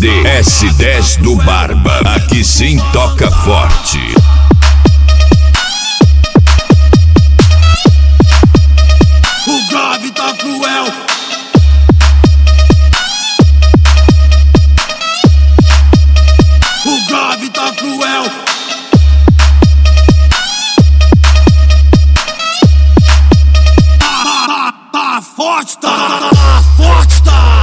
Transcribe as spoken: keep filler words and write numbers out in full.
D S dez do Barba. Aqui sim toca forte. O grave tá cruel. O grave tá cruel. Tá, tá, tá forte, tá, tá forte, tá.